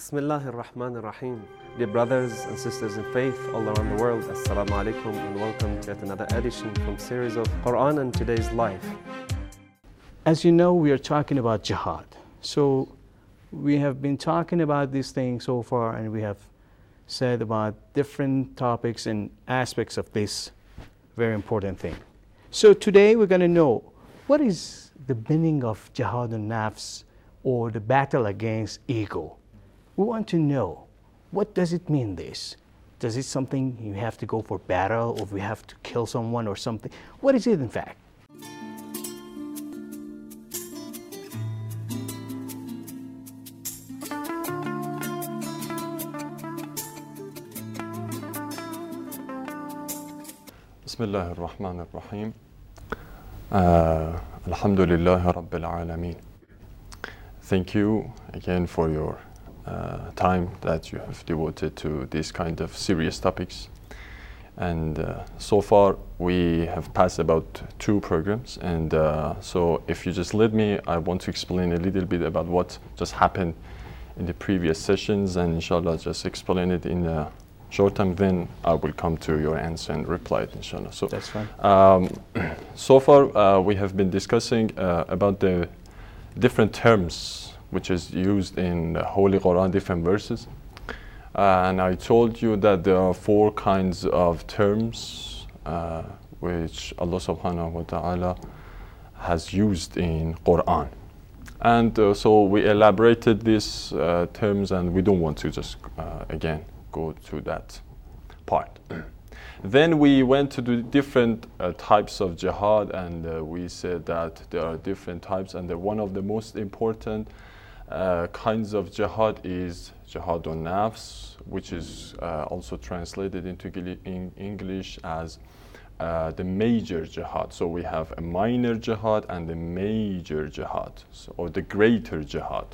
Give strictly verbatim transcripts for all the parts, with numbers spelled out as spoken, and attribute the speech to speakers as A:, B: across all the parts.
A: Bismillah ar-Rahman ar-Rahim. Dear brothers and sisters in faith all around the world, Assalamu alaikum and welcome to yet another edition from series of Quran and Today's Life.
B: As you know, we are talking about jihad. So we have been talking about these things so far, and we have said about different topics and aspects of this very important thing. So today we're going to know what is the meaning of jihad an-nafs, or the battle against ego. We want to know, what does it mean this? Does it something you have to go for battle, or we have to kill someone or something? What is it in fact?
C: Bismillah ar-Rahman ar-Rahim. Uh, Alhamdulillah Rabbil Alameen. Thank you again for your uh, time that you have devoted to these kind of serious topics. And uh, so far we have passed about two programs, and uh, so if you just let me, I want to explain a little bit about what just happened in the previous sessions, and inshallah just explain it in a short time, then I will come to your answer and reply it, inshallah. So
B: that's fine.
C: Um, so far uh, we have been discussing uh, about the different terms which is used in the Holy Quran, different verses. Uh, and I told you that there are four kinds of terms uh, which Allah subhanahu wa ta'ala has used in Quran. And uh, so we elaborated these uh, terms, and we don't want to just uh, again go to that part. Then we went to the different uh, types of jihad, and uh, we said that there are different types, and the, one of the most important uh, kinds of jihad is jihad an-nafs, which is uh, also translated into in English as uh, the major jihad. So we have a minor jihad and a major jihad, so, or the greater jihad.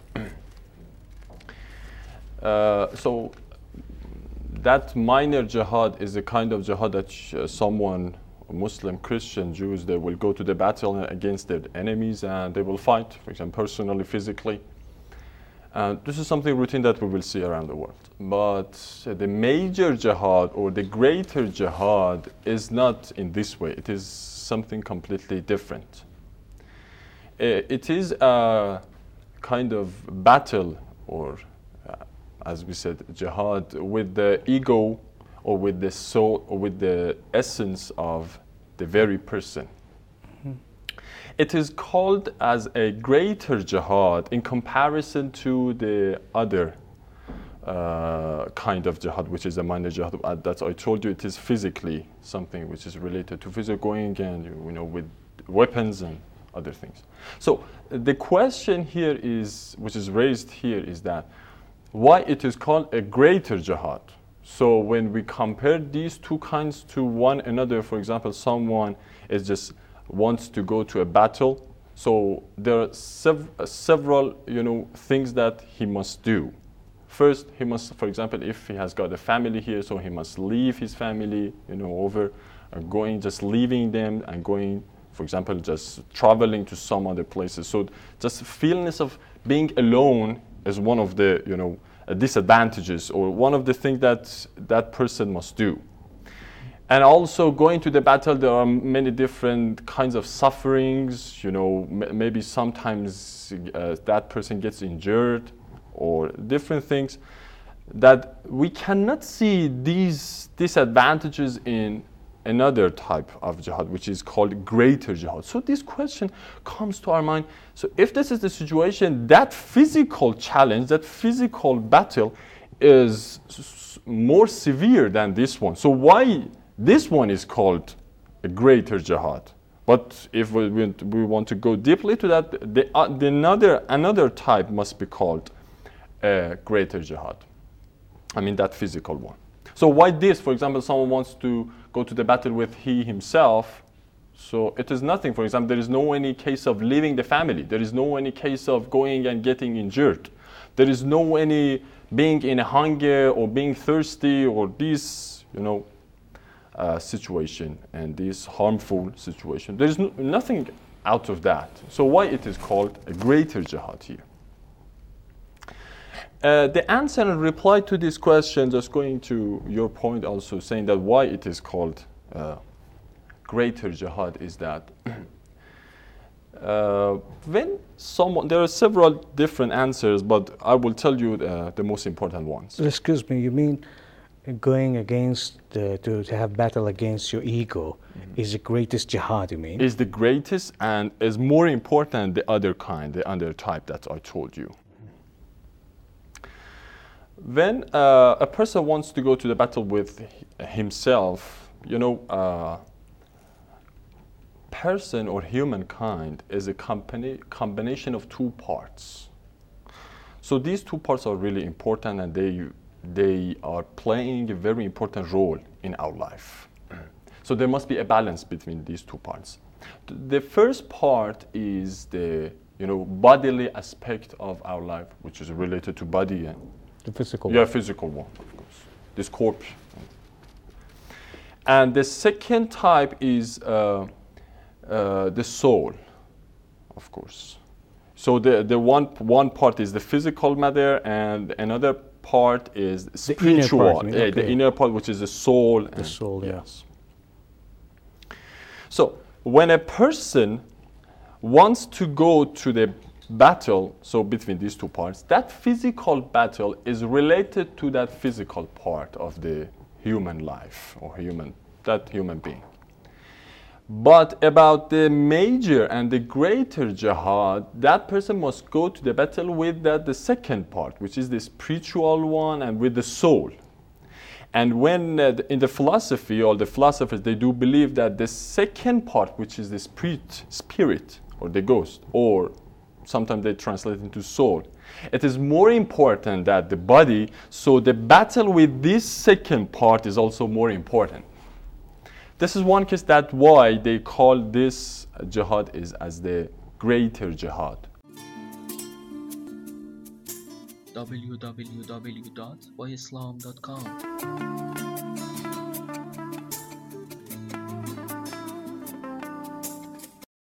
C: uh, so that minor jihad is a kind of jihad that uh, someone, Muslim, Christian, Jews, they will go to the battle against their enemies and they will fight, for example, personally, physically. And this is something routine that we will see around the world. But uh, the major jihad or the greater jihad is not in this way. It is something completely different. Uh, it is a kind of battle, or as we said, jihad with the ego, or with the soul, or with the essence of the very person. Mm-hmm. It is called as a greater jihad in comparison to the other uh, kind of jihad, which is a minor jihad. Uh, that I told you, it is physically something which is related to physical going and you know with weapons and other things. So the question here is, which is raised here, is that why it is called a greater jihad. So when we compare these two kinds to one another, for example, someone is just wants to go to a battle, so there are sev uh, several you know things that he must do. First, he must, for example, if he has got a family here, so he must leave his family you know over uh, going just leaving them and going, for example, just traveling to some other places. So just feelings of being alone is one of the you know uh, disadvantages, or one of the things that that person must do. And also going to the battle, there are many different kinds of sufferings. You know, m maybe sometimes uh, that person gets injured, or different things that we cannot see these disadvantages in another type of jihad, which is called greater jihad. So this question comes to our mind. So if this is the situation, that physical challenge, that physical battle is s more severe than this one. So why this one is called a greater jihad? But if we, we want to go deeply to that, the, uh, the another, another type must be called a greater jihad. I mean that physical one. So why this? For example, someone wants to go to the battle with he himself, so it is nothing. For example, there is no any case of leaving the family. There is no any case of going and getting injured. There is no any being in a hunger or being thirsty or this, you know, uh, situation and this harmful situation. There is no, nothing out of that. So why it is called a greater jihad here? Uh, the answer and reply to this question, just going to your point also, saying that why it is called uh, greater jihad, is that uh, when someone, there are several different answers, but I will tell you the, the most important ones.
B: Excuse me, you mean going against, the, to, to have battle against your ego mm-hmm. is the greatest jihad, you mean?
C: Is the greatest and is more important the other kind, the other type that I told you. When uh, a person wants to go to the battle with himself, you know, uh, person or humankind is a company, combination of two parts. So these two parts are really important, and they, they are playing a very important role in our life. So there must be a balance between these two parts. The first part is the, you know, bodily aspect of our life, which is related to body and
B: the physical
C: yeah,
B: one.
C: physical one, of course. This corpse. And the second type is uh, uh, the soul, of course. So the, the one, one part is the physical matter, and another part is the spiritual,
B: inner part,
C: uh, okay. the inner part, which is the soul.
B: The soul, yeah.
C: Yes. So when a person wants to go to the battle, so between these two parts, that physical battle is related to that physical part of the human life or human, that human being. But about the major and the greater jihad, that person must go to the battle with that, the second part, which is the spiritual one, and with the soul. And when uh, in the philosophy, all the philosophers, they do believe that the second part, which is the spirit, spirit or the ghost, or sometimes they translate into soul, it is more important than the body. So the battle with this second part is also more important. This is one case that why they call this jihad is as the greater jihad.
D: w w w dot why islam dot com